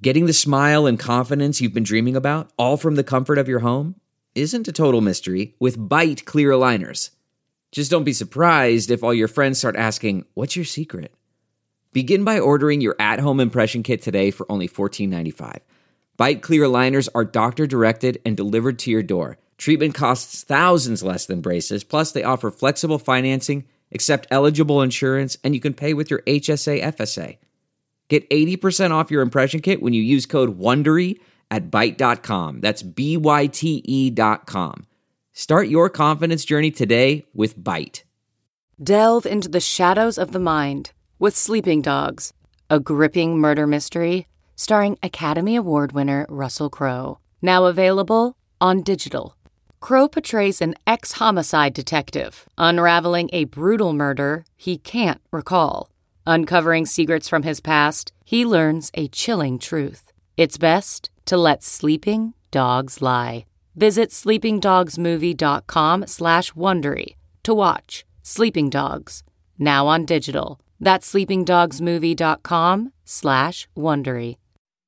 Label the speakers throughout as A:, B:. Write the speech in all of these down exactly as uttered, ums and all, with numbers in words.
A: Getting the smile and confidence you've been dreaming about, all from the comfort of your home, isn't a total mystery with Byte clear aligners. Just don't be surprised if all your friends start asking, "What's your secret?" Begin by ordering your at-home impression kit today for only fourteen ninety-five. Byte clear aligners are doctor-directed and delivered to your door. Treatment costs thousands less than braces, plus they offer flexible financing, accept eligible insurance, and you can pay with your H S A F S A. Get eighty percent off your impression kit when you use code WONDERY at byte dot com. That's B Y T E dot com. Start your confidence journey today with Byte.
B: Delve into the shadows of the mind with Sleeping Dogs, a gripping murder mystery starring Academy Award winner Russell Crowe. Now available on digital. Crowe portrays an ex-homicide detective unraveling a brutal murder he can't recall. Uncovering secrets from his past, he learns a chilling truth. It's best to let sleeping dogs lie. Visit sleepingdogsmovie.com slash Wondery to watch Sleeping Dogs, now on digital. That's sleepingdogsmovie.com slash Wondery.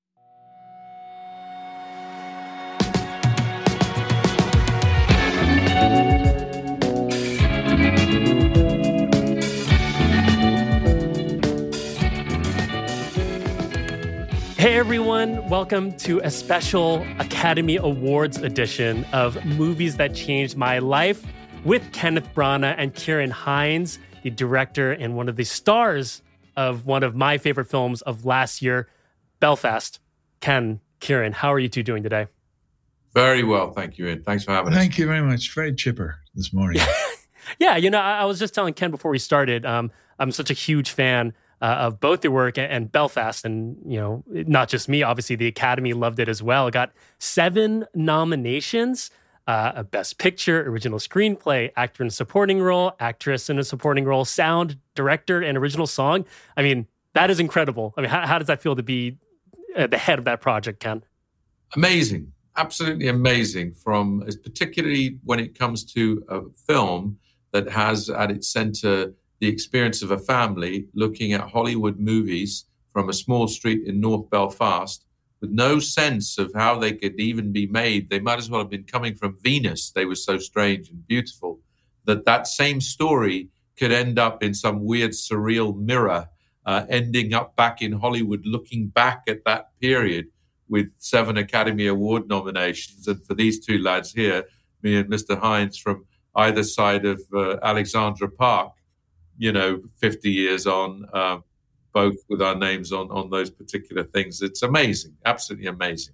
C: Hey everyone, welcome to a special Academy Awards edition of Movies That Changed My Life with Kenneth Branagh and Ciarán Hinds, the director and one of the stars of one of my favorite films of last year, Belfast. Ken, Ciarán, how are you two doing today?
D: Very well, thank you, Ed. Thanks for having
E: thank
D: us.
E: Thank you very much. Very chipper this morning.
C: Yeah, you know, I, I was just telling Ken before we started, um, I'm such a huge fan Uh, of both your work and, and Belfast. And, you know, not just me, obviously the Academy loved it as well. It got seven nominations, uh, a Best Picture, Original Screenplay, Actor in a Supporting Role, Actress in a Supporting Role, Sound, Director, and Original Song. I mean, that is incredible. I mean, how, how does that feel to be at the head of that project, Ken?
D: Amazing. Absolutely amazing. From, particularly when it comes to a film that has at its center the experience of a family looking at Hollywood movies from a small street in North Belfast with no sense of how they could even be made. They might as well have been coming from Venus. They were so strange and beautiful that that same story could end up in some weird, surreal mirror, uh, ending up back in Hollywood, looking back at that period with seven Academy Award nominations. And for these two lads here, me and Mister Hinds from either side of uh, Alexandra Park, you know, fifty years on, uh, both with our names on, on those particular things. It's amazing, absolutely amazing.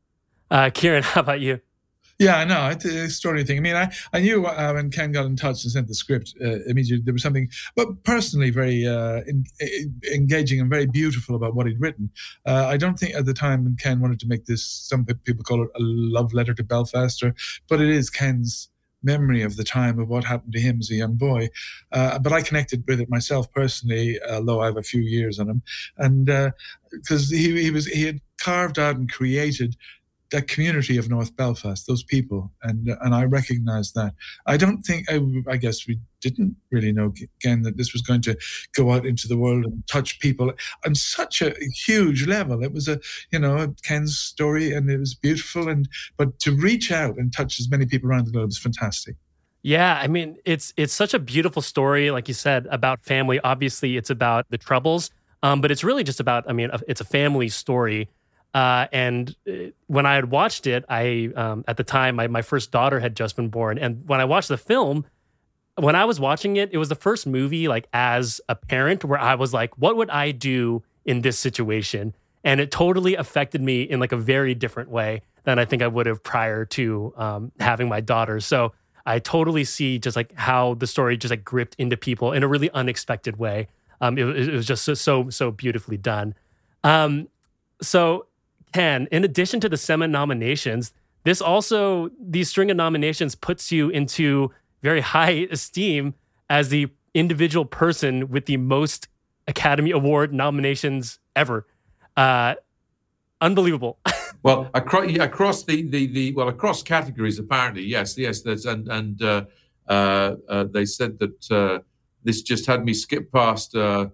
C: Uh, Ciarán, how about you?
E: Yeah, no, it's an extraordinary thing. I mean, I, I knew uh, when Ken got in touch and sent the script, uh, immediately there was something, but personally very uh, in, in, engaging and very beautiful about what he'd written. Uh, I don't think at the time when Ken wanted to make this, some people call it a love letter to Belfast, or, but it is Ken's memory of the time of what happened to him as a young boy. Uh, but I connected with it myself personally, although I have a few years on him. And because uh, he, he was he had carved out and created that community of North Belfast, those people, and and I recognise that. I don't think, I, I guess we didn't really know, again, that this was going to go out into the world and touch people on such a huge level. It was a, you know, Ken's story, and it was beautiful, and but to reach out and touch as many people around the globe is fantastic.
C: Yeah, I mean, it's it's such a beautiful story, like you said, about family. Obviously, it's about the Troubles, um, but it's really just about, I mean, it's a family story. Uh, and when I had watched it, I um, at the time, my, my first daughter had just been born. And when I watched the film, when I was watching it, it was the first movie, like, as a parent, where I was like, what would I do in this situation? And it totally affected me in, like, a very different way than I think I would have prior to um, having my daughter. So I totally see just, like, how the story just, like, gripped into people in a really unexpected way. Um, it, it was just so, so, so beautifully done. Um, so... Ken, in addition to the seven nominations, this also, these string of nominations puts you into very high esteem as the individual person with the most Academy Award nominations ever. Uh, unbelievable.
D: Well, across, yeah, across the, the, the, well, across categories, apparently, yes, yes. There's, and and uh, uh, uh, they said that uh, this just had me skip past uh,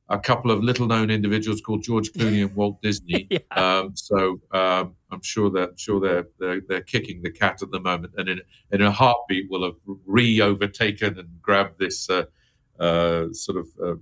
D: a couple of little-known individuals called George Clooney and Walt Disney.
C: Yeah.
D: Um, so um, I'm sure that sure they're, they're they're kicking the cat at the moment, and in in a heartbeat will have re-overtaken and grabbed this uh, uh, sort of uh,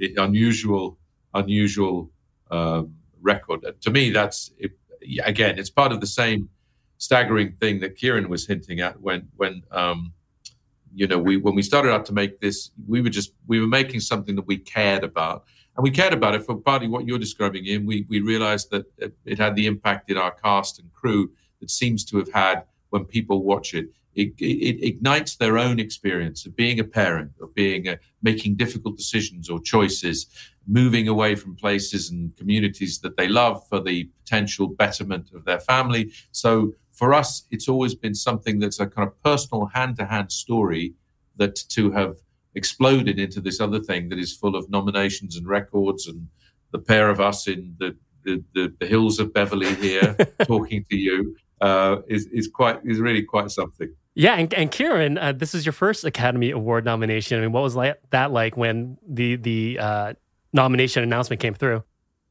D: unusual unusual um, record. To me, that's it, again, it's part of the same staggering thing that Kieran was hinting at when when. Um, You know, we when we started out to make this, we were just we were making something that we cared about, and we cared about it for partly what you're describing. In we we realized that it, it had the impact in our cast and crew that seems to have had when people watch it. It, it, it ignites their own experience of being a parent, of being a, making difficult decisions or choices, moving away from places and communities that they love for the potential betterment of their family. So for us, it's always been something that's a kind of personal hand-to-hand story that to have exploded into this other thing that is full of nominations and records, and the pair of us in the the, the, the hills of Beverly here talking to you uh, is is quite is really quite something.
C: Yeah, and, and Kieran, uh, this is your first Academy Award nomination. I mean, what was like, that like when the the uh, nomination announcement came through?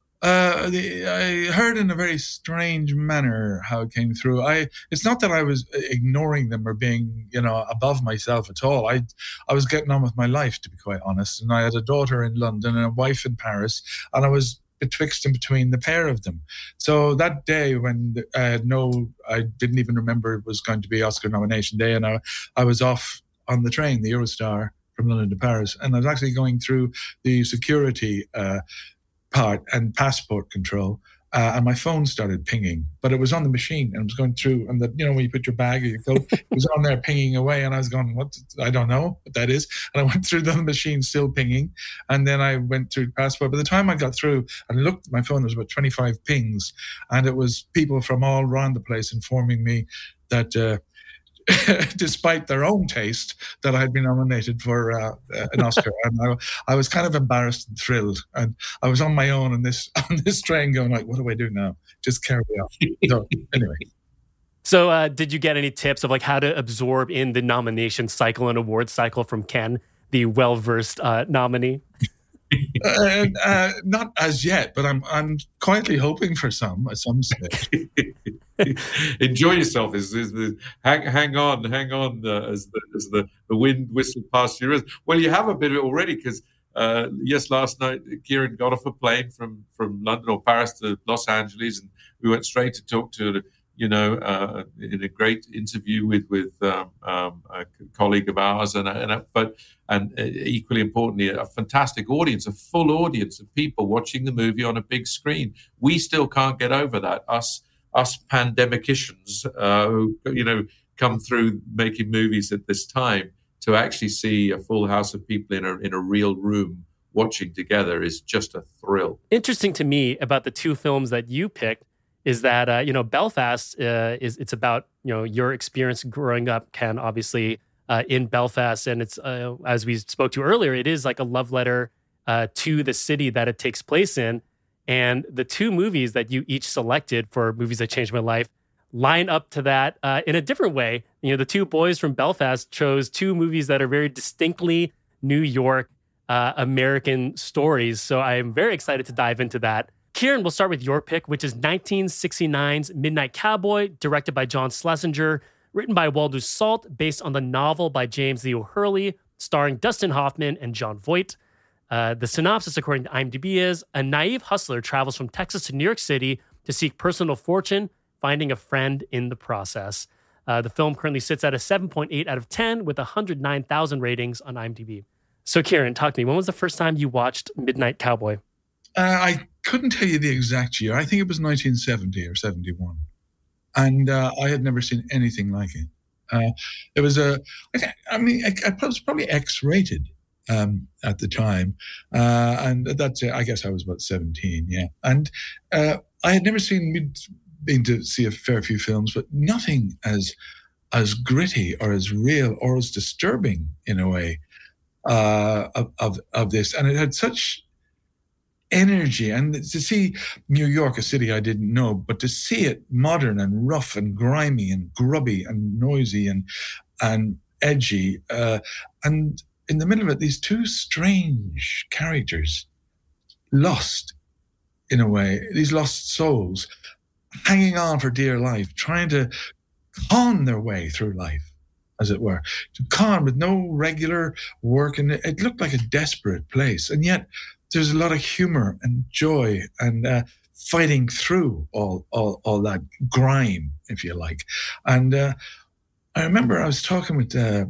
E: Uh, the, I heard in a very strange manner how it came through. I it's not that I was ignoring them or being, you know, above myself at all. I I was getting on with my life, to be quite honest. And I had a daughter in London and a wife in Paris, and I was betwixt and between the pair of them. So that day when I had no, I didn't even remember it was going to be Oscar nomination day, and I I was off on the train, the Eurostar from London to Paris, and I was actually going through the security Uh, part and passport control, uh, and my phone started pinging, but it was on the machine and it was going through, and the, you know, when you put your bag or your coat, it was on there pinging away, and I was going, what, I don't know what that is, and I went through the machine still pinging, and then I went through passport. By the time I got through and looked at my phone, there was about twenty-five pings, and it was people from all around the place informing me that uh, despite their own taste, that I had been nominated for uh, an Oscar, and I, I was kind of embarrassed and thrilled. And I was on my own on this on this train, going like, "What do I do now? Just carry on." So anyway.
C: So, uh, did you get any tips of like how to absorb in the nomination cycle and award cycle from Ken, the well-versed uh, nominee?
E: uh, uh, not as yet, but I'm I'm quietly hoping for some at some stage.
D: Enjoy yourself. Is, is the hang hang on, hang on uh, as the as the, the wind whistled past your ears. Well, you have a bit of it already because uh, yes, last night Kieran got off a plane from from London or Paris to Los Angeles, and we went straight to talk to you know uh, in a great interview with with um, um, a colleague of ours, and and but. And equally importantly, a fantastic audience, a full audience of people watching the movie on a big screen. We still can't get over that. Us, us pandemicians, uh, who you know come through making movies at this time, to actually see a full house of people in a in a real room watching together is just a thrill.
C: Interesting to me about the two films that you picked is that uh, you know Belfast uh, is it's about you know your experience growing up, Ken, obviously. Uh, in Belfast, and it's uh, as we spoke to earlier, it is like a love letter uh, to the city that it takes place in. And the two movies that you each selected for movies that changed my life line up to that uh, in a different way. You know, the two boys from Belfast chose two movies that are very distinctly New York uh, American stories. So I am very excited to dive into that. Kieran, we'll start with your pick, which is nineteen sixty-nine's Midnight Cowboy, directed by John Schlesinger. Written by Walter Salt, based on the novel by James Leo Hurley, starring Dustin Hoffman and Jon Voight. Uh, the synopsis, according to IMDb, is a naive hustler travels from Texas to New York City to seek personal fortune, finding a friend in the process. Uh, the film currently sits at a seven point eight out of ten with one hundred nine thousand ratings on IMDb. So, Kieran, talk to me. When was the first time you watched Midnight Cowboy?
E: Uh, I couldn't tell you the exact year. I think it was nineteen seventy or seventy-one. And uh, I had never seen anything like it. Uh, it was a, I mean, it was probably X-rated um, at the time, uh, and that's, I guess, I was about seventeen, yeah. And uh, I had never seen, we'd been to see a fair few films, but nothing as as gritty or as real or as disturbing in a way uh, of, of of this, and it had such energy, and to see New York, a city I didn't know, but to see it modern and rough and grimy and grubby and noisy and and edgy, uh, and in the middle of it, these two strange characters lost in a way, these lost souls hanging on for dear life, trying to con their way through life, as it were, to con with no regular work. And it looked like a desperate place. And yet there's a lot of humor and joy and uh, fighting through all, all, all that grime, if you like. And uh, I remember I was talking with uh,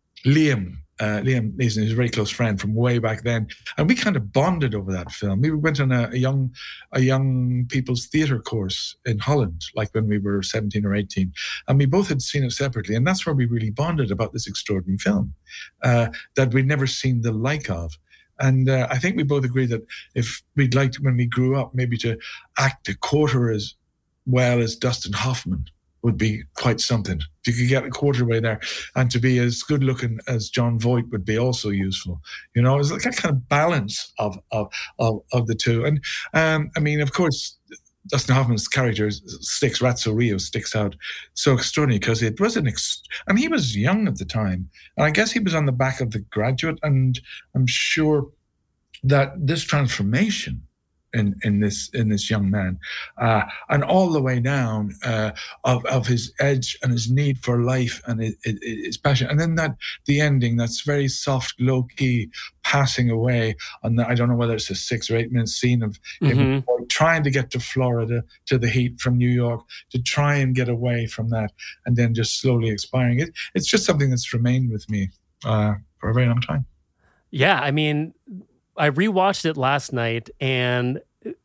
E: Liam, uh, Liam Neeson, who's a very close friend from way back then, and we kind of bonded over that film. We went on a, a young, a young people's theatre course in Holland, like when we were seventeen or eighteen, and we both had seen it separately, and that's where we really bonded about this extraordinary film uh, that we'd never seen the like of. And uh, I think we both agreed that if we'd liked, when we grew up, maybe to act a quarter as well as Dustin Hoffman would be quite something. If you could get a quarter way there, and to be as good looking as John Voight would be also useful. You know, it's like a kind of balance of of of, of the two. And um, I mean, of course, Dustin Hoffman's character sticks, Ratso Rios sticks out so extraordinary because it was an, ex- and he was young at the time. And I guess he was on the back of The Graduate. And I'm sure that this transformation in, in this in this young man, uh, and all the way down uh, of of his edge and his need for life and his, his passion, and then that the ending, that's very soft, low key passing away. And I don't know whether it's a six or eight minute scene of him mm-hmm. trying to get to Florida, to the heat from New York, to try and get away from that, and then just slowly expiring. It it's just something that's remained with me uh, for a very long time.
C: Yeah, I mean, I rewatched it last night, and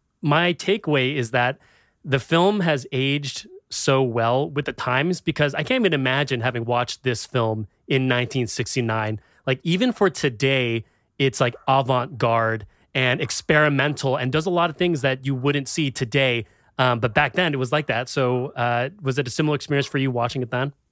C: my takeaway is that the film has aged so well with the times, because I can't even imagine having watched this film in nineteen sixty-nine. Like, even for today, it's like avant-garde and experimental and does a lot of things that you wouldn't see today. Um, but back then, it was like that. So uh, was it a similar experience for you watching it then?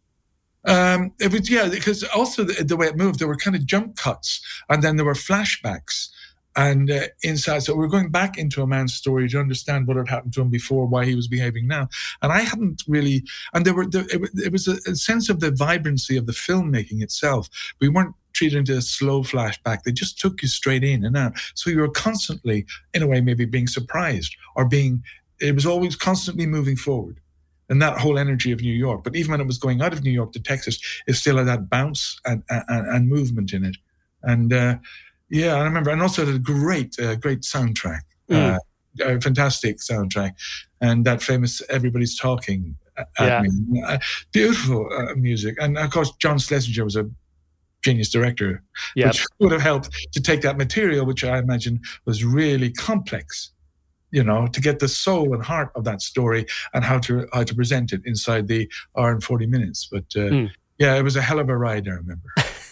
E: Um, it was, yeah, because also the, the way it moved, there were kind of jump cuts, and then there were flashbacks. And uh, inside, so we're going back into a man's story to understand what had happened to him before, why he was behaving now. And I hadn't really, and there were, there, it, it was a, a sense of the vibrancy of the filmmaking itself. We weren't treated into a slow flashback. They just took you straight in and out. So you were constantly, in a way, maybe being surprised or being, it was always constantly moving forward. And that whole energy of New York. But even when it was going out of New York to Texas, it still had that bounce and, and, and movement in it. And, uh, yeah, I remember, and also a great, uh, great soundtrack, mm. uh, a fantastic soundtrack, and that famous "Everybody's Talking" at
C: yeah.
E: me, uh, beautiful uh, music, and of course, John Schlesinger was a genius director, yep. which would have helped to take that material, which I imagine was really complex, you know, to get the soul and heart of that story and how to how to present it inside the hour and forty minutes. But uh, mm. yeah, it was a hell of a ride, I remember.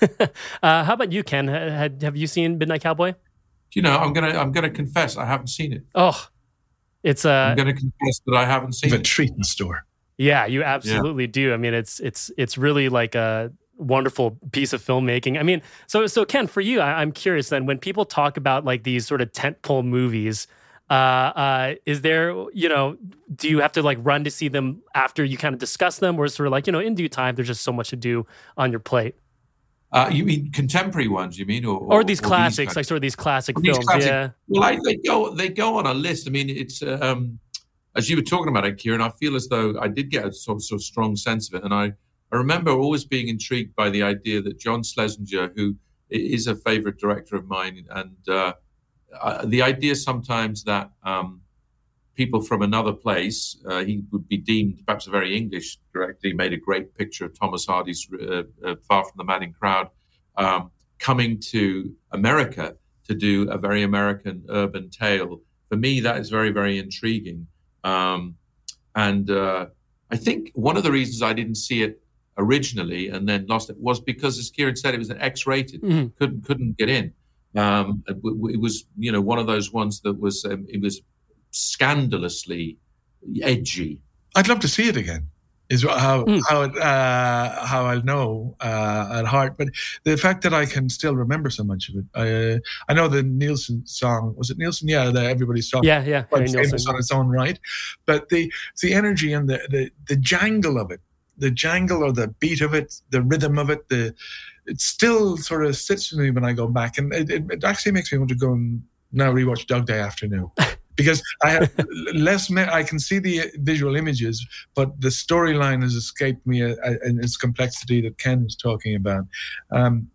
C: uh, how about you, Ken? Had, have you seen Midnight Cowboy?
D: You know, I'm gonna I'm gonna confess I haven't seen it.
C: Oh, it's a. Uh,
D: I'm gonna confess that I haven't seen
E: the
D: it.
E: The treatment store.
C: Yeah, you absolutely yeah. do. I mean, it's it's it's really like a wonderful piece of filmmaking. I mean, so so Ken, for you, I, I'm curious then, when people talk about like these sort of tentpole movies, uh, uh, is there, you know, do you have to like run to see them after you kind of discuss them, or is sort of like, you know, in due time, there's just so much to do on your plate?
D: Uh, you mean contemporary ones? You mean, or or,
C: or these or classics, these like sort of these classic these films? Classic, yeah.
D: Well, I, they go they go on a list. I mean, it's um, as you were talking about it, Kieran. I feel as though I did get a sort of, sort of strong sense of it, and I, I remember always being intrigued by the idea that John Schlesinger, who is a favorite director of mine, and uh, uh, the idea sometimes that um, people from another place, uh, he would be deemed perhaps a very English director. He made a great picture of Thomas Hardy's uh, uh, Far From the Madding Crowd, um, coming to America to do a very American urban tale. For me, that is very, very intriguing. Um, and uh, I think one of the reasons I didn't see it originally and then lost it was because, as Kieran said, it was an X-rated, mm-hmm. couldn't couldn't get in. Um, it, it was, you know, one of those ones that was um, it was. scandalously edgy.
E: I'd love to see it again. Is how mm. how uh, how I'll know uh, at heart. But the fact that I can still remember so much of it, I, I know the Nielsen song. Was it Nielsen? Yeah, the Everybody's Talking.
C: Yeah, yeah.
E: Quite famous on its own right. But the the energy and the, the the jangle of it, the jangle or the beat of it, the rhythm of it, the it still sort of sits with me when I go back, and it, it, it actually makes me want to go and now rewatch Dog Day Afternoon. Because I have less, me- I can see the visual images, but the storyline has escaped me uh, in its complexity that Ken was talking about. Um,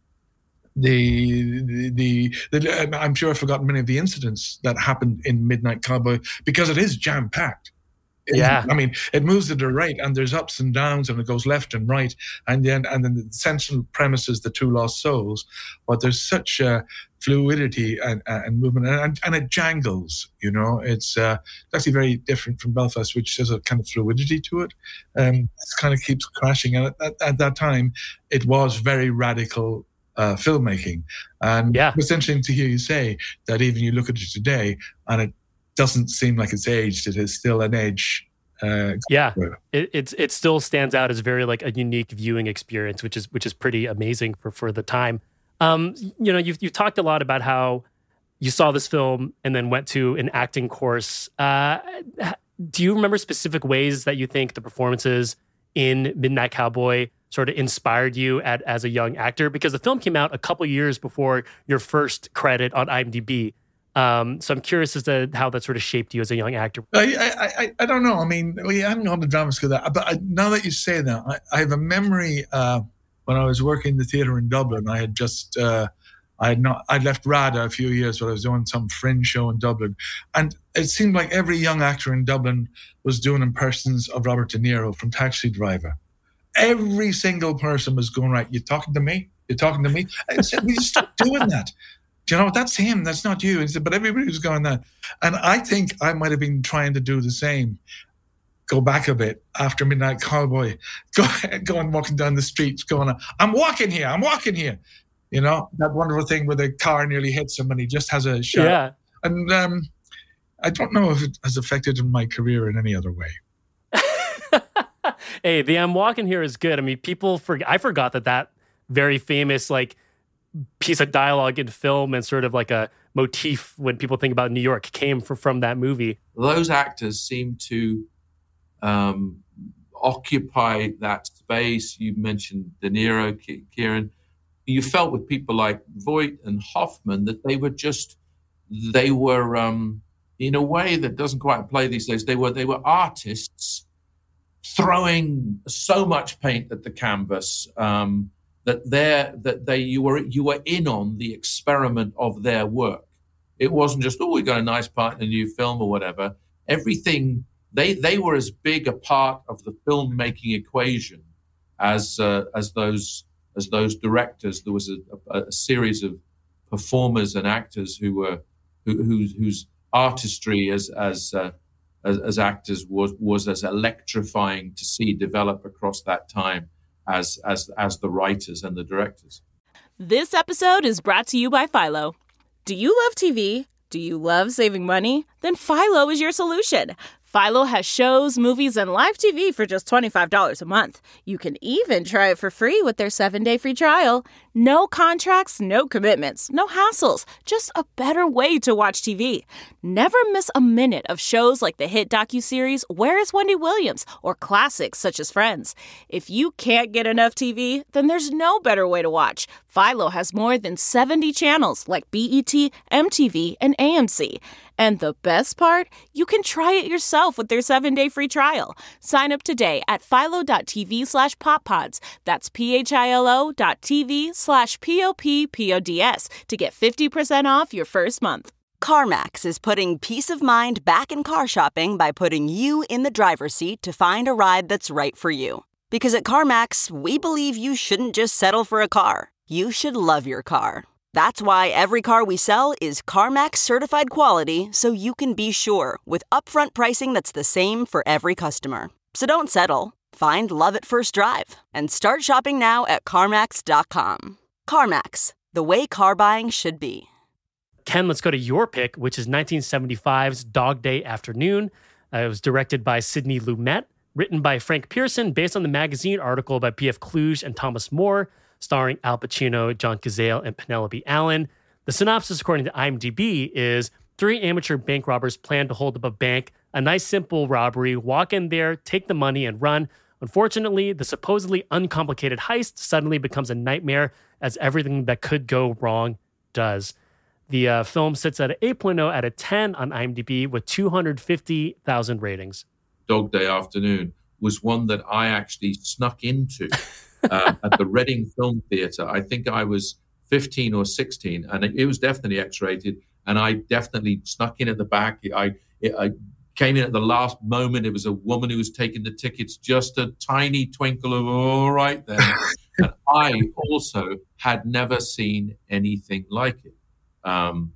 E: the, the, the, the, I'm sure I've forgotten many of the incidents that happened in Midnight Cowboy because it is jam-packed.
C: Yeah.
E: I mean, it moves at a rate, and there's ups and downs, and it goes left and right, and then and then the central premise is the two lost souls. But there's such a fluidity and, and movement, and, and it jangles. You know, it's uh, actually very different from Belfast, which has a kind of fluidity to it. Um, it kind of keeps crashing, and at, at that time, it was very radical uh, filmmaking. And
C: yeah.
E: it's interesting to hear you say that even you look at it today, and it doesn't seem like it's aged. It is still an age. Uh,
C: yeah, it it's it still stands out as very like a unique viewing experience, which is which is pretty amazing for for the time. Um, you know, you've you've talked a lot about how you saw this film and then went to an acting course. Uh, do you remember specific ways that you think the performances in Midnight Cowboy sort of inspired you at, as a young actor? Because the film came out a couple years before your first credit on IMDb. Um, so I'm curious as to how that sort of shaped you as a young actor.
E: I I, I don't know. I mean, we hadn't gone to drama school, that, but I, now that you say that, I, I have a memory uh, when I was working in the theatre in Dublin. I had just uh, I had not I'd left RADA a few years, but I was doing some fringe show in Dublin, and it seemed like every young actor in Dublin was doing impressions of Robert De Niro from Taxi Driver. Every single person was going, right, you're talking to me? You're talking to me? I said, we just stop doing that. You know, that's him, that's not you. He said, but everybody was going that. And I think I might have been trying to do the same. Go back a bit after Midnight Cowboy. Go, go and walking down the streets going, I'm walking here, I'm walking here. You know, that wonderful thing where the car nearly hits him and he just has a shot.
C: Yeah.
E: And um, I don't know if it has affected my career in any other way.
C: Hey, the I'm walking here is good. I mean, people forget, I forgot that that very famous, like, piece of dialogue in film and sort of like a motif when people think about New York came from, from that movie.
D: Those actors seem to um, occupy that space. You mentioned De Niro, Kieran. You felt with people like Voight and Hoffman that they were just, they were, um, in a way that doesn't quite play these days, they were they were artists throwing so much paint at the canvas um, that they that they you were you were in on the experiment of their work. It wasn't just, oh, we got a nice part in a new film or whatever. Everything they they were as big a part of the filmmaking equation as uh, as those as those directors. There was a, a, a series of performers and actors who were who, whose whose artistry as as uh, as, as actors was was as electrifying to see develop across that time as as as the writers and the directors.
F: This episode is brought to you by Philo. Do you love T V? Do you love saving money? Then Philo is your solution. Philo has shows, movies, and live T V for just twenty-five dollars a month. You can even try it for free with their seven-day free trial. No contracts, no commitments, no hassles. Just a better way to watch T V. Never miss a minute of shows like the hit docuseries Where is Wendy Williams? Or classics such as Friends. If you can't get enough T V, then there's no better way to watch. Philo has more than seventy channels like B E T, M T V, and A M C. And the best part? You can try it yourself with their seven-day free trial. Sign up today at philo.tv slash poppods. That's P-H-I-L-O dot TV slash P-O-P-P-O-D-S to get fifty percent off your first month.
G: CarMax is putting peace of mind back in car shopping by putting you in the driver's seat to find a ride that's right for you. Because at CarMax, we believe you shouldn't just settle for a car. You should love your car. That's why every car we sell is CarMax certified quality, so you can be sure with upfront pricing that's the same for every customer. So don't settle. Find love at first drive and start shopping now at CarMax dot com. CarMax, the way car buying should be.
C: Ken, let's go to your pick, which is nineteen seventy-five's Dog Day Afternoon. Uh, it was directed by Sidney Lumet, written by Frank Pearson, based on the magazine article by P F Kluge and Thomas More, starring Al Pacino, John Cazale, and Penelope Allen. The synopsis, according to IMDb, is three amateur bank robbers plan to hold up a bank, a nice simple robbery, walk in there, take the money, and run. Unfortunately, the supposedly uncomplicated heist suddenly becomes a nightmare as everything that could go wrong does. The uh, film sits at an eight point oh out of ten on IMDb with two hundred fifty thousand ratings.
D: Dog Day Afternoon was one that I actually snuck into uh, at the Reading Film Theatre. I think I was fifteen or sixteen, and it, it was definitely X-rated, and I definitely snuck in at the back. I, it, I came in at the last moment. It was a woman who was taking the tickets, just a tiny twinkle of, all right then. And I also had never seen anything like it. Um,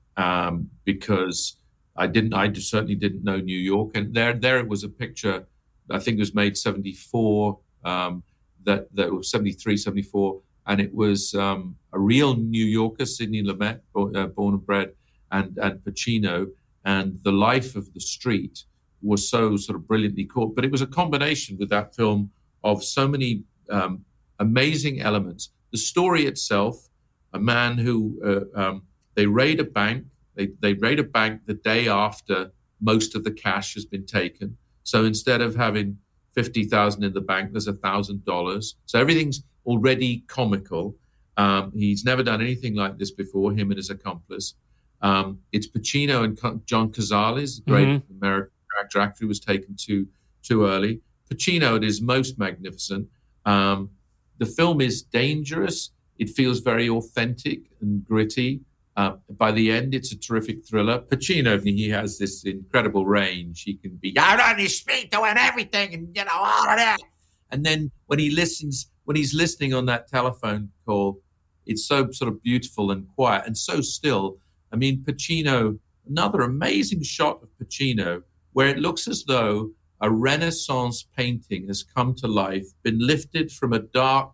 D: um, because I didn't, I just certainly didn't know New York. And there, there it was a picture, I think it was made seventy-four, um, that, that was seventy-three, seventy-four. And it was, um, a real New Yorker, Sidney Lumet, born, uh, born and bred, and, and Pacino, and the life of the street was so sort of brilliantly caught. But it was a combination with that film of so many, um, amazing elements. The story itself, a man who, uh, um, they raid a bank. They they raid a bank the day after most of the cash has been taken. So instead of having fifty thousand in the bank, there's a thousand dollars. So everything's already comical. Um, he's never done anything like this before. Him and his accomplice. Um, it's Pacino and John Cazale, the great mm-hmm. American actor, actor who was taken too too early. Pacino at his most magnificent. Um, the film is dangerous. It feels very authentic and gritty. Uh, by the end, it's a terrific thriller. Pacino, he has this incredible range. He can be out on his street doing everything, and you know all of that. And then when he listens, when he's listening on that telephone call, it's so sort of beautiful and quiet and so still. I mean, Pacino, another amazing shot of Pacino, where it looks as though a Renaissance painting has come to life, been lifted from a dark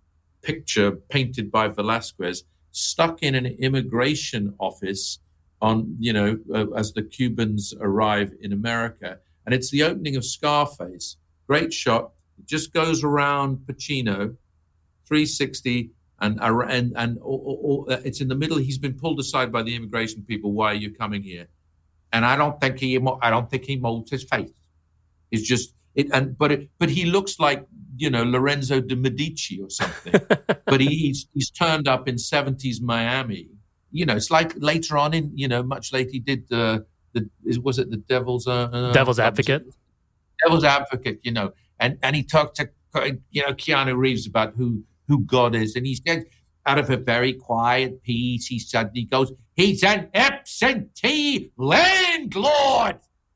D: picture painted by Velázquez, stuck in an immigration office on, you know, uh, as the Cubans arrive in America. And it's the opening of Scarface. Great shot. It just goes around Pacino, three sixty, and and and or, or, it's in the middle. He's been pulled aside by the immigration people. Why are you coming here? And I don't think he, I don't think he molds his face. It's just it, and but it, but he looks like, you know, Lorenzo de Medici or something. But he's he's turned up in seventies Miami. You know, it's like later on in, you know, much later he did the the was it the Devil's uh,
C: Devil's Advocate?
D: Devil's Advocate, you know, and and he talked to, you know, Keanu Reeves about who who God is, and he said out of a very quiet piece, he suddenly goes, "He's an absentee landlord."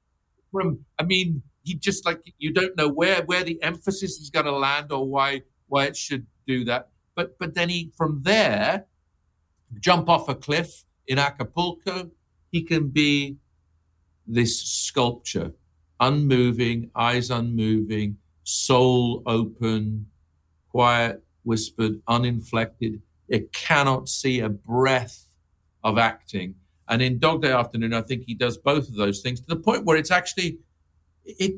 D: From I mean. He just like, you don't know where, where the emphasis is going to land or why why it should do that. But but then he, from there, jump off a cliff in Acapulco. He can be this sculpture, unmoving, eyes unmoving, soul open, quiet, whispered, uninflected. It cannot see a breath of acting. And in Dog Day Afternoon, I think he does both of those things to the point where it's actually... It,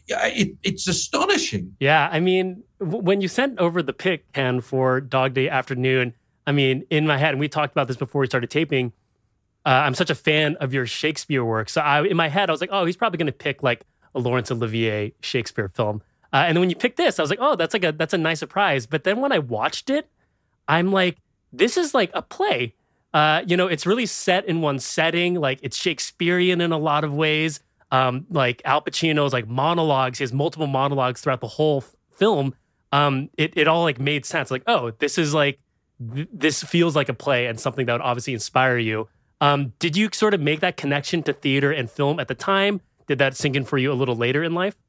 D: it it's astonishing.
C: Yeah, I mean, w- when you sent over the pick, Ken, for Dog Day Afternoon, I mean, in my head, and we talked about this before we started taping, uh, I'm such a fan of your Shakespeare work. So I, in my head, I was like, oh, he's probably going to pick like a Laurence Olivier Shakespeare film. Uh, and then when you picked this, I was like, oh, that's like a that's a nice surprise. But then when I watched it, I'm like, this is like a play. Uh, you know, it's really set in one setting. Like it's Shakespearean in a lot of ways. Um, like Al Pacino's like monologues, he has multiple monologues throughout the whole f- film. Um, it it all like made sense. Like, oh, this is like th- this feels like a play and something that would obviously inspire you. Um, did you sort of make that connection to theater and film at the time? Did that sink in for you a little later in life?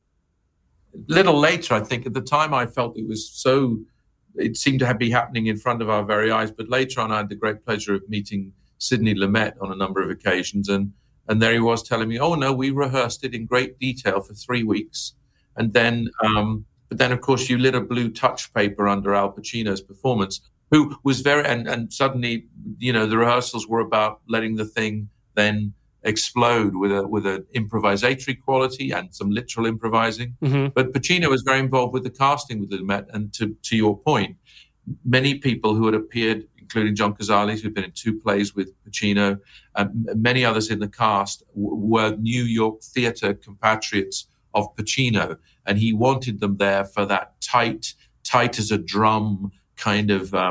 D: A little later, I think. At the time, I felt it was so. It seemed to have be happening in front of our very eyes. But later on, I had the great pleasure of meeting Sidney Lumet on a number of occasions, and. And there he was telling me, oh, no, we rehearsed it in great detail for three weeks. And then, um, but then, of course, you lit a blue touch paper under Al Pacino's performance, who was very, and, and suddenly, you know, the rehearsals were about letting the thing then explode with a with an improvisatory quality and some literal improvising. Mm-hmm. But Pacino was very involved with the casting with Lumet. And to, to your point, many people who had appeared, including John Cazale, who'd been in two plays with Pacino, and many others in the cast w- were New York theater compatriots of Pacino. And he wanted them there for that tight, tight as a drum kind of um,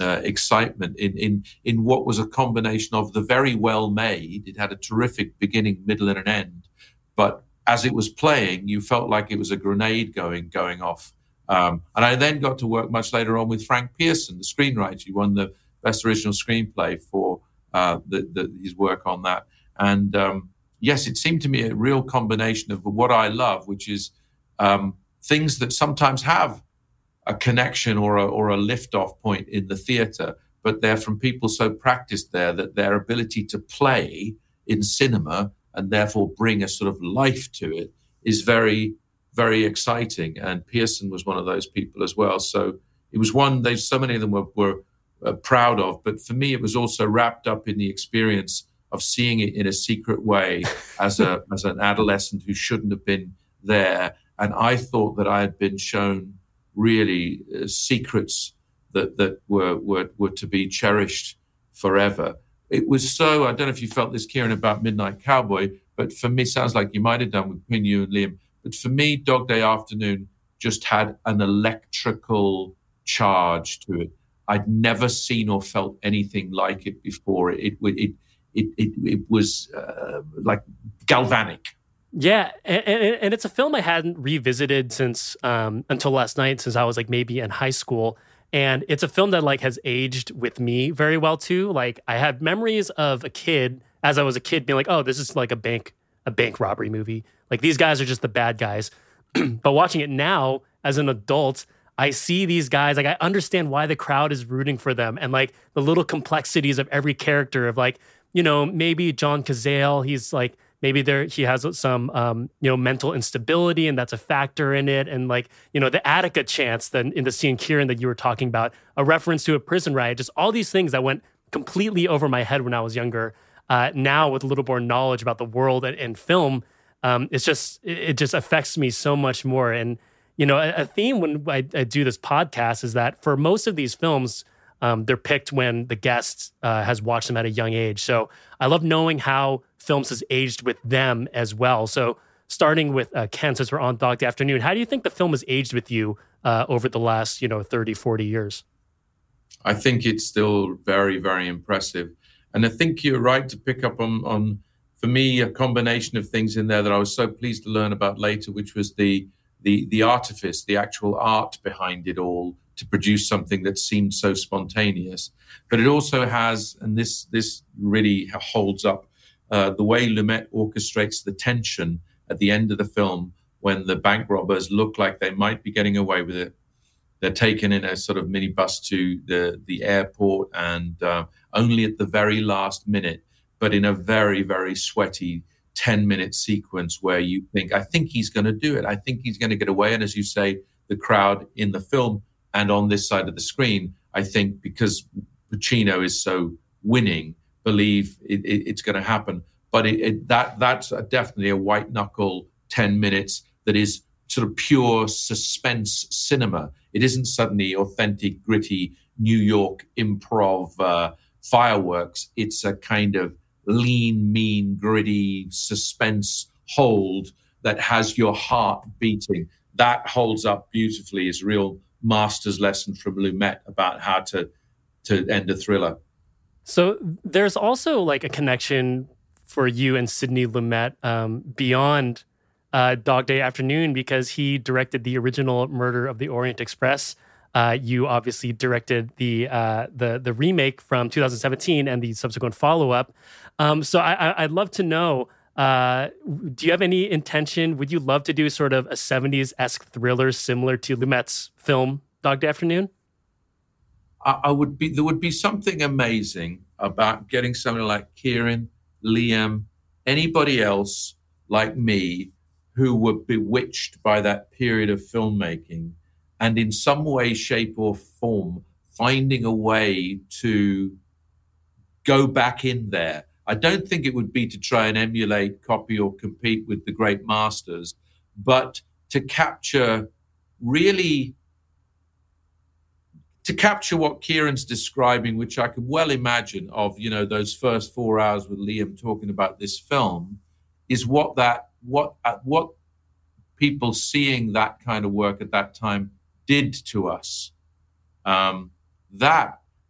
D: uh, excitement in, in, in what was a combination of the very well made. It had a terrific beginning, middle, and an end. But as it was playing, you felt like it was a grenade going going off. Um, and I then got to work much later on with Frank Pearson, the screenwriter. He won the Best Original Screenplay for uh, the, the, his work on that. And um, yes, it seemed to me a real combination of what I love, which is um, things that sometimes have a connection or a, or a lift-off point in the theater, but they're from people so practiced there that their ability to play in cinema and therefore bring a sort of life to it is very, very exciting. And Pearson was one of those people as well. So it was one, they, so many of them were, were uh, proud of, but for me, it was also wrapped up in the experience of seeing it in a secret way as a as an adolescent who shouldn't have been there. And I thought that I had been shown really uh, secrets that that were, were were to be cherished forever. It was so, I don't know if you felt this, Kieran, about Midnight Cowboy, but for me, sounds like you might have done with between you and Liam. But for me, Dog Day Afternoon just had an electrical charge to it. I'd never seen or felt anything like it before. It it it it, it was uh, like galvanic.
C: Yeah, and, and, and it's a film I hadn't revisited since um, until last night, since I was like maybe in high school. And it's a film that like has aged with me very well too. Like I have memories of a kid, as I was a kid, being like, "Oh, this is like a bank a bank robbery movie. Like these guys are just the bad guys." But watching it now as an adult, I see these guys, like I understand why the crowd is rooting for them, and like the little complexities of every character of like, you know, maybe John Cazale, he's like, maybe there he has some, um, you know, mental instability, and that's a factor in it. And like, you know, the Attica chants then in the scene, Kieran, that you were talking about, a reference to a prison riot, just all these things that went completely over my head when I was younger. Uh, now with a little more knowledge about the world and, and film, um, it's just, it, it just affects me so much more. And, you know, a, a theme when I, I do this podcast is that for most of these films, Um, they're picked when the guest uh, has watched them at a young age. So I love knowing how films has aged with them as well. So starting with uh, Ken, since we're on Dog Day Afternoon, how do you think the film has aged with you uh, over the last, you know, thirty, forty years?
D: I think it's still very, very impressive. And I think you're right to pick up on, on, for me, a combination of things in there that I was so pleased to learn about later, which was the the the artifice, the actual art behind it all, to produce something that seemed so spontaneous. But it also has, and this this really holds up, uh, the way Lumet orchestrates the tension at the end of the film when the bank robbers look like they might be getting away with it. They're taken in a sort of minibus to the, the airport, and uh, only at the very last minute, but in a very, very sweaty ten-minute sequence where you think, I think he's going to do it. I think he's going to get away. And as you say, the crowd in the film and on this side of the screen, I think because Pacino is so winning, believe it, it, it's going to happen. But it, it, that that's definitely a white-knuckle ten minutes that is sort of pure suspense cinema. It isn't suddenly authentic, gritty New York improv uh, fireworks. It's a kind of lean, mean, gritty suspense hold that has your heart beating. That holds up beautifully as real master's lesson from Lumet about how to to end a thriller.
C: So there's also like a connection for you and Sidney Lumet um, beyond uh, Dog Day Afternoon, because he directed the original Murder of the Orient Express. Uh, you obviously directed the uh, the the remake from two thousand seventeen and the subsequent follow-up. Um, so I, I, I'd love to know, uh, do you have any intention, would you love to do sort of a seventies-esque thriller similar to Lumet's film, Dog Day Afternoon?
D: I, I would be, there would be something amazing about getting somebody like Kieran, Liam, anybody else like me who were bewitched by that period of filmmaking, and in some way, shape, or form, finding a way to go back in there. I don't think it would be to try and emulate, copy, or compete with the great masters, but to capture really, to capture what Kieran's describing, which I could well imagine of, you know, those first four hours with Liam talking about this film, is what that, what, uh, what people seeing that kind of work at that time did to us. Um, that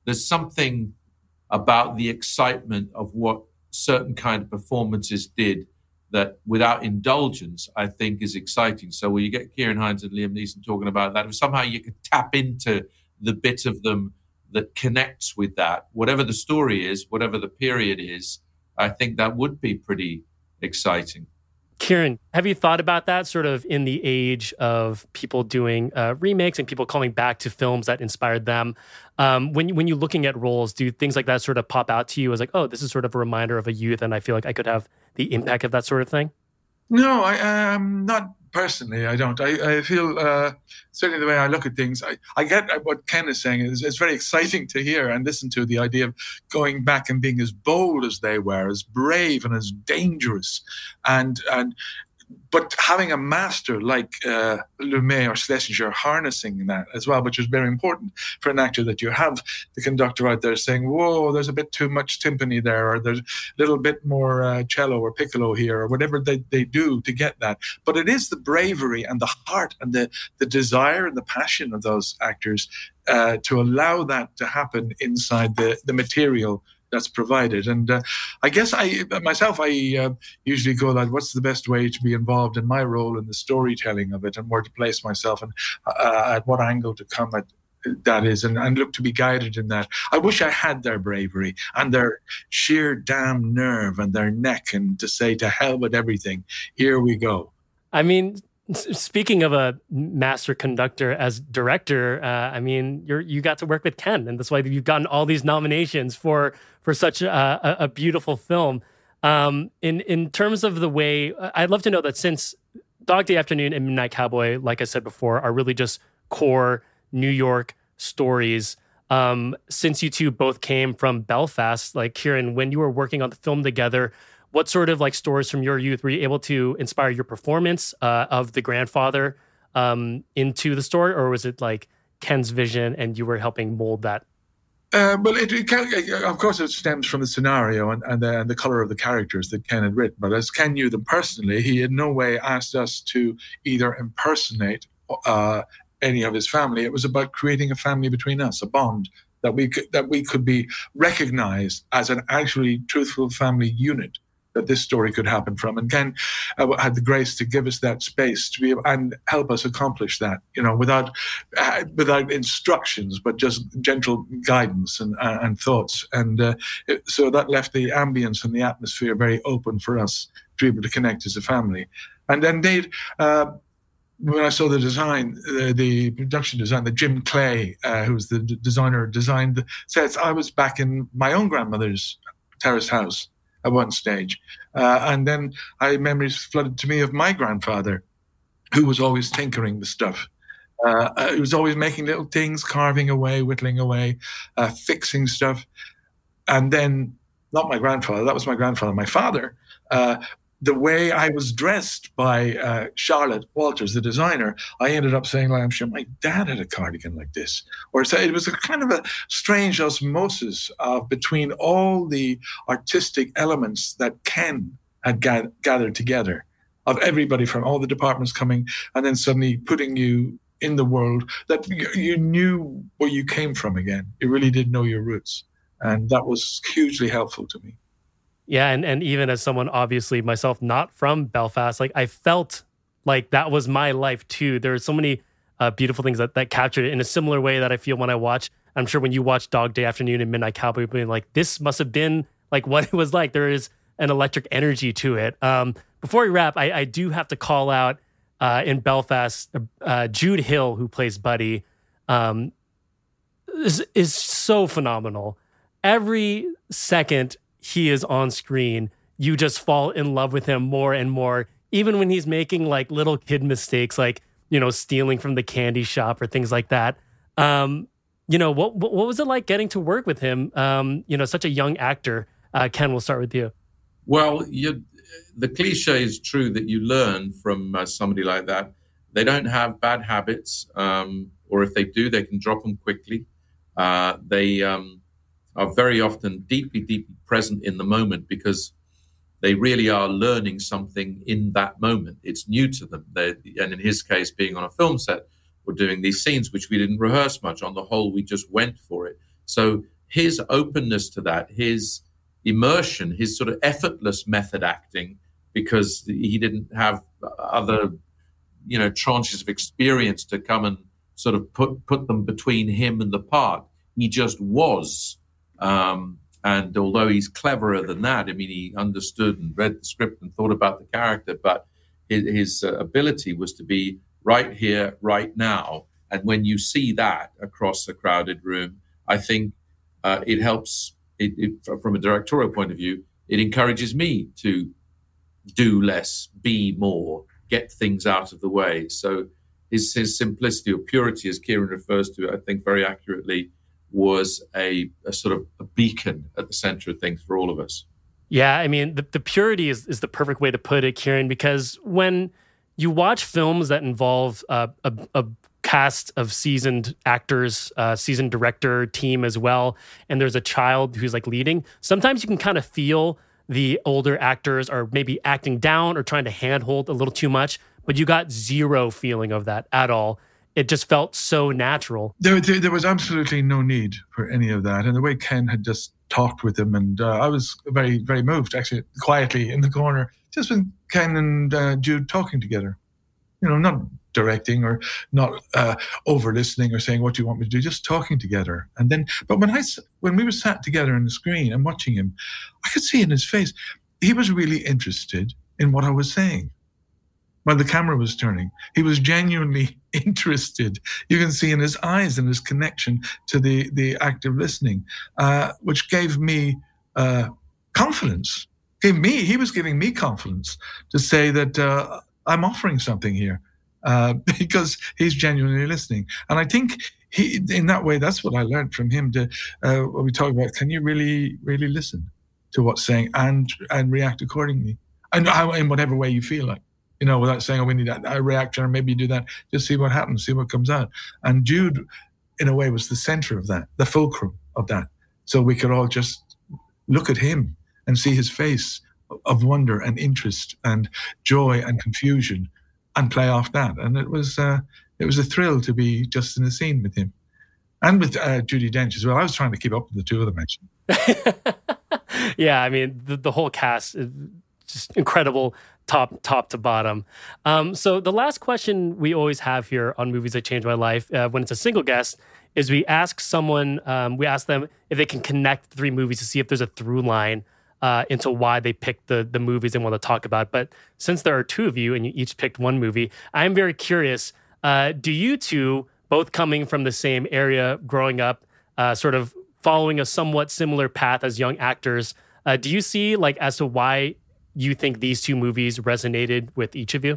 D: there's something about the excitement of what certain kind of performances did that without indulgence, I think is exciting. So when you get Ciarán Hinds and Liam Neeson talking about that, if somehow you could tap into the bit of them that connects with that, whatever the story is, whatever the period is, I think that would be pretty exciting.
C: Ciarán, have you thought about that sort of in the age of people doing uh, remakes and people coming back to films that inspired them? Um, when, when you're looking at roles, do things like that sort of pop out to you as like, oh, this is sort of a reminder of a youth and I feel like I could have the impact of that sort of thing?
E: No, I um not personally. I don't. I, I feel uh, certainly the way I look at things. I, I get what Ken is saying. It's, it's very exciting to hear and listen to the idea of going back and being as bold as they were, as brave and as dangerous, and and. But having a master like uh, Lumet or Schlesinger harnessing that as well, which is very important for an actor, that you have the conductor out there saying, whoa, there's a bit too much timpani there, or there's a little bit more uh, cello or piccolo here, or whatever they, they do to get that. But it is the bravery and the heart and the, the desire and the passion of those actors uh, to allow that to happen inside the, the material that's provided. And uh, I guess I myself, I uh, usually go like, what's the best way to be involved in my role in the storytelling of it, and where to place myself, and uh, at what angle to come at that is, and, and look to be guided in that. I wish I had their bravery and their sheer damn nerve and their neck, and to say, to hell with everything, here we go.
C: I mean, speaking of a master conductor as director, uh, I mean, you're you got to work with Ken, and that's why you've gotten all these nominations for for such a, a, a beautiful film. Um, in in terms of the way, I'd love to know that since Dog Day Afternoon and Midnight Cowboy, like I said before, are really just core New York stories. Um, since you two both came from Belfast, like Ciarán, when you were working on the film together, what sort of like stories from your youth were you able to inspire your performance uh, of the grandfather um, into the story, or was it like Ken's vision and you were helping mold that?
E: Uh, well, it, it can, of course, it stems from the scenario and, and, the, and the color of the characters that Ken had written. But as Ken knew them personally, he in no way asked us to either impersonate uh, any of his family. It was about creating a family between us, a bond that we could, that we could be recognized as an actually truthful family unit that this story could happen from. And Ken uh, had the grace to give us that space to be able, and help us accomplish that, you know, without uh, without instructions, but just gentle guidance and uh, and thoughts. And uh, it, so that left the ambience and the atmosphere very open for us to be able to connect as a family. And then they, uh, when I saw the design, the, the production design, that Jim Clay, uh, who was the d- designer, designed the sets, I was back in my own grandmother's terrace house at one stage. Uh, and then I memories flooded to me of my grandfather, who was always tinkering the stuff. Uh, he was always making little things, carving away, whittling away, uh, fixing stuff. And then, not my grandfather, that was my grandfather, my father, uh, the way I was dressed by uh, Charlotte Walters, the designer, I ended up saying, like, I'm sure my dad had a cardigan like this. Or so it was a kind of a strange osmosis of between all the artistic elements that Ken had ga- gathered together, of everybody from all the departments coming, and then suddenly putting you in the world that you, you knew where you came from again. You really did know your roots. And that was hugely helpful to me.
C: Yeah, and, and even as someone, obviously, myself, not from Belfast, like I felt like that was my life too. There are so many uh, beautiful things that, that captured it in a similar way that I feel when I watch, I'm sure when you watch Dog Day Afternoon and Midnight Cowboy, being like, this must have been like what it was like. There is an electric energy to it. Um, before we wrap, I, I do have to call out uh, in Belfast, uh, Jude Hill, who plays Buddy, um, is, is so phenomenal. Every second he is on screen, you just fall in love with him more and more, even when he's making like little kid mistakes, like, you know, stealing from the candy shop or things like that. Um, you know, what, what what was it like getting to work with him? Um, you know, such a young actor. Uh, Ken, we'll start with you.
D: Well, you, the cliche is true that you learn from uh, somebody like that. They don't have bad habits, um, or if they do, they can drop them quickly. Uh, they um, are very often deeply, deeply present in the moment because they really are learning something in that moment. It's new to them. They, and in his case, being on a film set, we're doing these scenes which we didn't rehearse much. On the whole, we just went for it. So his openness to that, his immersion, his sort of effortless method acting, because he didn't have other, you know, tranches of experience to come and sort of put put them between him and the part. He just was. Um, and although he's cleverer than that, I mean, he understood and read the script and thought about the character, but his, his uh, ability was to be right here, right now. And when you see that across a crowded room, I think uh, it helps, it, it, from a directorial point of view, it encourages me to do less, be more, get things out of the way. So his, his simplicity or purity, as Kieran refers to it, I think very accurately, was a, a sort of a beacon at the center of things for all of us.
C: Yeah, I mean, the, the purity is, is the perfect way to put it, Kieran, because when you watch films that involve uh, a, a cast of seasoned actors, uh, seasoned director team as well, and there's a child who's like leading, sometimes you can kind of feel the older actors are maybe acting down or trying to handhold a little too much, but you got zero feeling of that at all. It just felt so natural.
E: There, there, there was absolutely no need for any of that. And the way Ken had just talked with him, and uh, I was very, very moved, actually, quietly in the corner, just with Ken and uh, Jude talking together. You know, not directing or not uh, over listening or saying, what do you want me to do? Just talking together. And then, but when I, when we were sat together on the screen and watching him, I could see in his face, he was really interested in what I was saying. While the camera was turning, he was genuinely interested. You can see in his eyes and his connection to the, the act of listening, uh, which gave me uh, confidence. Gave me, he was giving me confidence to say that uh, I'm offering something here uh, because he's genuinely listening. And I think he, in that way, that's what I learned from him. To uh, when we talk about, can you really, really listen to what's saying and and react accordingly, and in whatever way you feel like. You know, without saying, oh, we need a, a reaction, or maybe do that. Just see what happens, see what comes out. And Jude, in a way, was the center of that, the fulcrum of that. So we could all just look at him and see his face of wonder and interest and joy and confusion and play off that. And it was uh, it was a thrill to be just in the scene with him. And with uh, Judi Dench as well. I was trying to keep up with the two of them, actually.
C: Yeah, I mean, the, the whole cast is just incredible. Top, top to bottom. Um, so the last question we always have here on Movies That Changed My Life, uh, when it's a single guest, is we ask someone, um, we ask them if they can connect three movies to see if there's a through line uh, into why they picked the the movies they want to talk about. But since there are two of you and you each picked one movie, I'm very curious. Uh, do you two, both coming from the same area, growing up, uh, sort of following a somewhat similar path as young actors, uh, do you see like as to why you think these two movies resonated with each of you?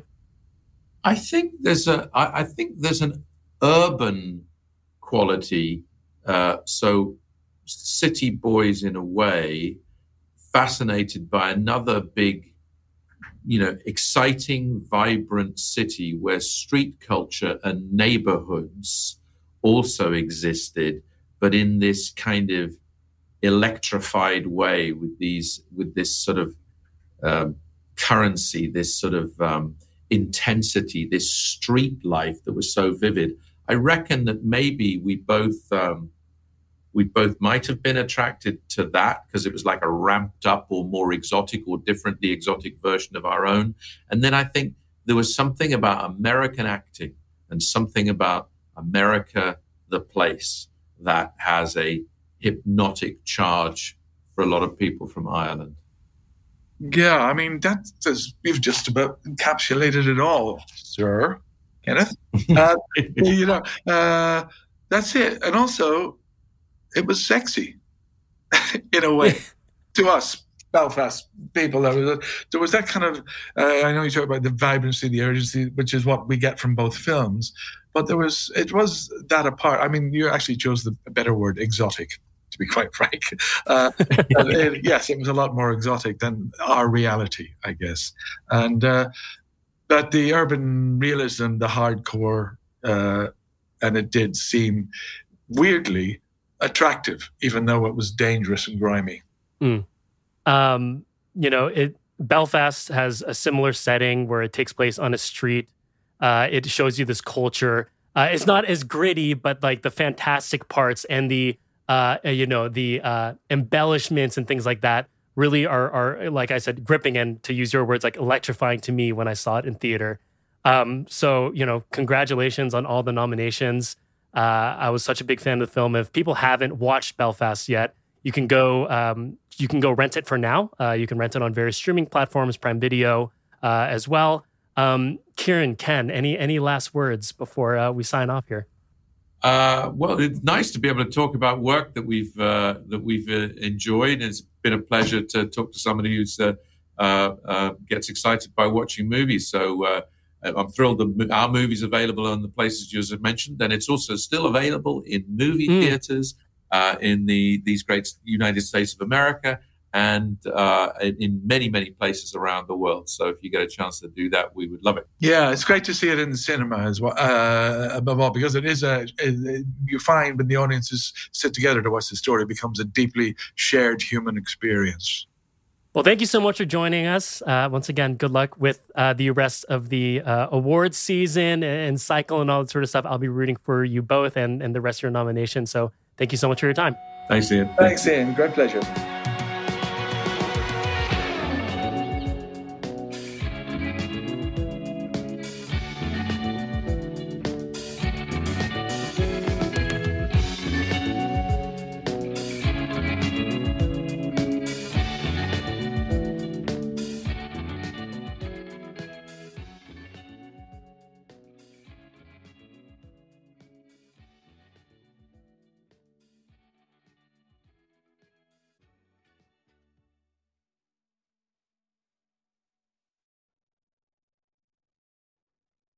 D: I think there's a. I, I think there's an urban quality. Uh, so, city boys, in a way, fascinated by another big, you know, exciting, vibrant city where street culture and neighborhoods also existed, but in this kind of electrified way, with these, with this sort of Um, currency, this sort of um, intensity, this street life that was so vivid. I reckon that maybe we both um, we both might have been attracted to that because it was like a ramped up or more exotic or differently exotic version of our own. And then I think there was something about American acting and something about America, the place, that has a hypnotic charge for a lot of people from Ireland.
E: Yeah, I mean, that's, you've just about encapsulated it all, sir, Kenneth. Uh, you know, uh, that's it. And also, it was sexy in a way to us, Belfast people. There was, a, there was that kind of, uh, I know you talk about the vibrancy, the urgency, which is what we get from both films, but there was, it was that apart. I mean, you actually chose the better word, exotic, to be quite frank. Uh, it, yes, it was a lot more exotic than our reality, I guess. And uh, but the urban realism, the hardcore, uh, and it did seem weirdly attractive, even though it was dangerous and grimy.
C: Mm. Um, you know, it Belfast has a similar setting where it takes place on a street. Uh, it shows you this culture. Uh, it's not as gritty, but like the fantastic parts and the uh, you know, the uh, embellishments and things like that really are, are, like I said, gripping and, to use your words, like electrifying to me when I saw it in theater. Um, so, you know, congratulations on all the nominations. Uh, I was such a big fan of the film. If people haven't watched Belfast yet, you can go um, you can go rent it for now. Uh, you can rent it on various streaming platforms, Prime Video uh, as well. Um, Kieran, Ken, any any last words before uh, we sign off here?
D: Uh, well, it's nice to be able to talk about work that we've uh, that we've uh, enjoyed. It's been a pleasure to talk to somebody who's uh, uh, uh, gets excited by watching movies. So uh, I'm thrilled that our movie's available on the places you have mentioned, and it's also still available in movie mm. theaters uh, in the these great United States of America and uh, in many, many places around the world. So if you get a chance to do that, we would love it.
E: Yeah, it's great to see it in the cinema as well, uh, above all, because it is a, it, you find when the audiences sit together to watch the story, it becomes a deeply shared human experience.
C: Well, thank you so much for joining us. Uh, once again, good luck with uh, the rest of the uh, awards season and cycle and all that sort of stuff. I'll be rooting for you both and, and the rest of your nominations. So thank you so much for your time.
D: Thanks, Ian.
E: Thanks, Ian. Great pleasure.